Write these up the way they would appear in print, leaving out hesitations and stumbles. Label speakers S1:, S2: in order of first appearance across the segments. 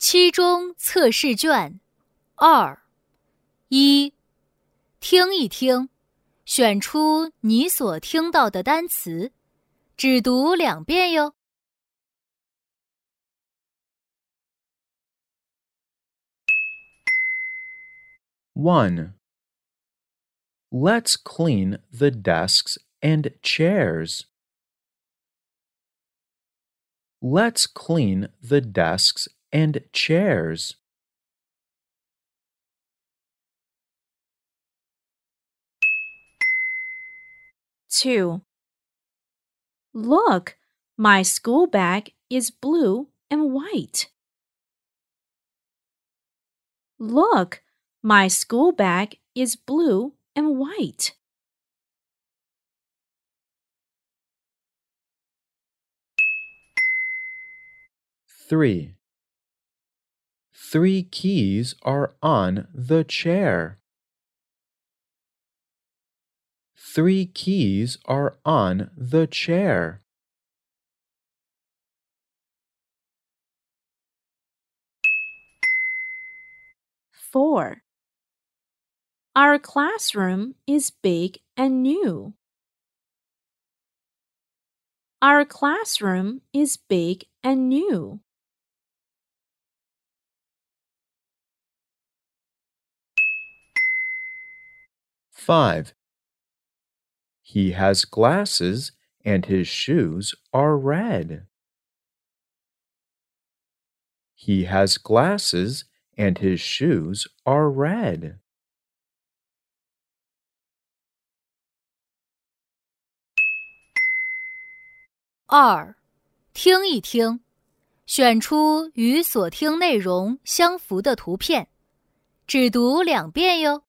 S1: 期中测试卷2 1. 听一听，选出你所听到的单词，只读2遍哟。
S2: 1. Let's clean the desks and chairs. Let's clean the desks and chairs.
S3: 2. Look, my school bag is blue and white. Look, my school bag is blue and white.
S2: 3. 3 keys are on the chair. 3 keys are on the chair.
S3: 4. Our classroom is big and new. Our classroom is big and new.
S2: 5. He has glasses and his shoes are red. He has glasses and his shoes are red.
S1: 2. 听一听，选出与所听内容相符的图片，只读2遍哟。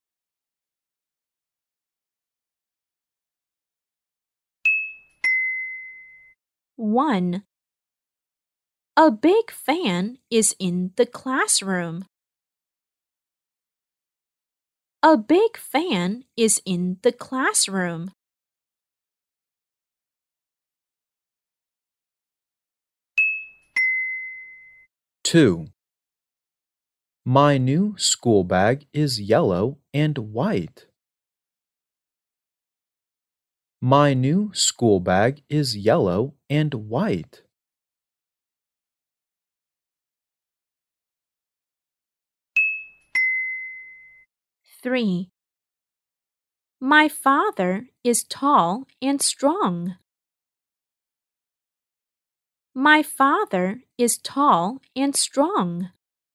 S3: 1. A big fan is in the classroom. A big fan is in the classroom.
S2: 2. My new school bag is yellow and white. My new school bag is yellow and white.
S3: 3. My father is tall and strong. My father is tall and strong.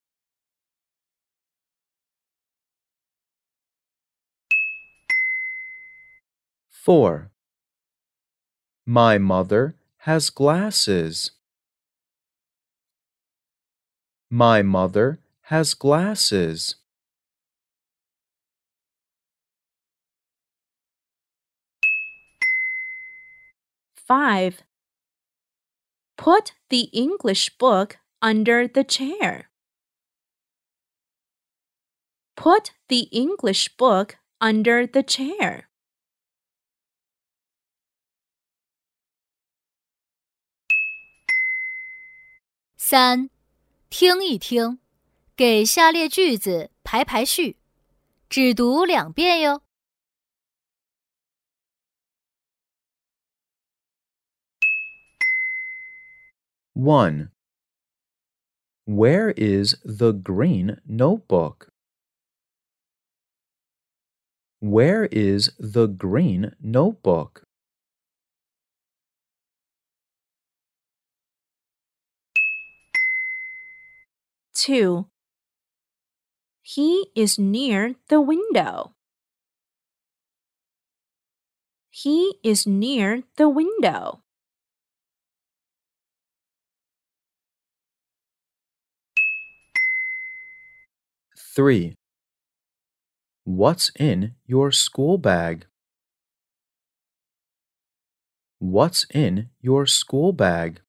S2: 4. My mother has glasses. My mother has glasses.
S3: 5. Put the English book under the chair. Put the English book under the chair.
S1: 3. 听一听，给下列句子排排序，只读2遍哟。
S2: 1. Where is the green notebook? Where is the green notebook?
S3: 2. He is near the window. He is near the window.
S2: 3. What's in your school bag? What's in your school bag?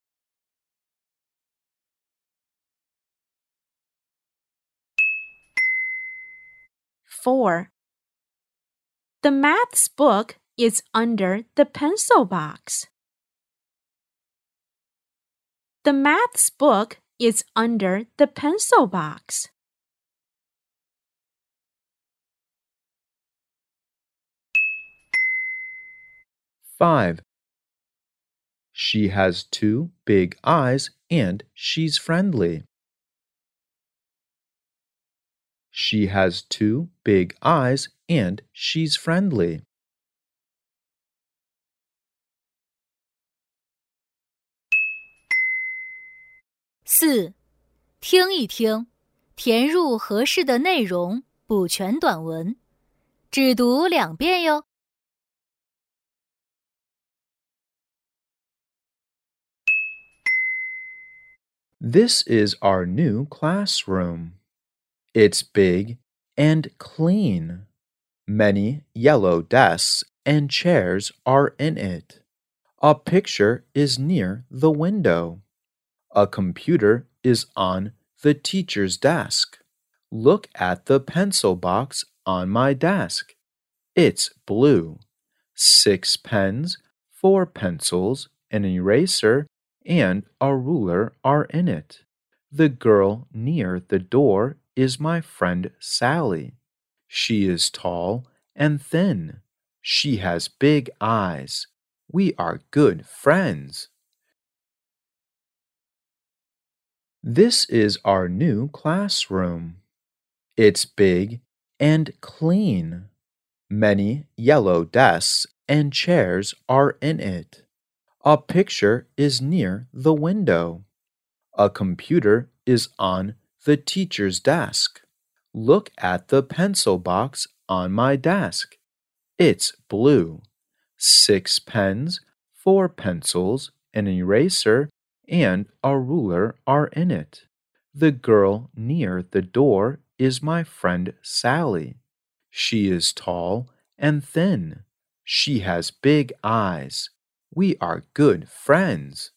S3: 4. The maths book is under the pencil box. The maths book is under the pencil box.
S2: Five. She has two big eyes and she's friendly. She has two big eyes and she's friendly.
S1: 4. 听一听，填入合适的内容，补全短文。只读2遍哟。
S2: This is our new classroom. It's big and clean. Many yellow desks and chairs are in it. A picture is near the window. A computer is on the teacher's desk. Look at the pencil box on my desk. It's blue. 6 pens, 4 pencils, an eraser, and a ruler are in it. The girl near the door is my friend Sally. She is tall and thin. She has big eyes. We are good friends. This is our new classroom. It's big and clean. Many yellow desks and chairs are in it. A picture is near the window. A computer is on the teacher's desk. Look at the pencil box on my desk. It's blue. 6 pens, 4 pencils, an eraser, and a ruler are in it. The girl near the door is my friend Sally. She is tall and thin. She has big eyes. We are good friends.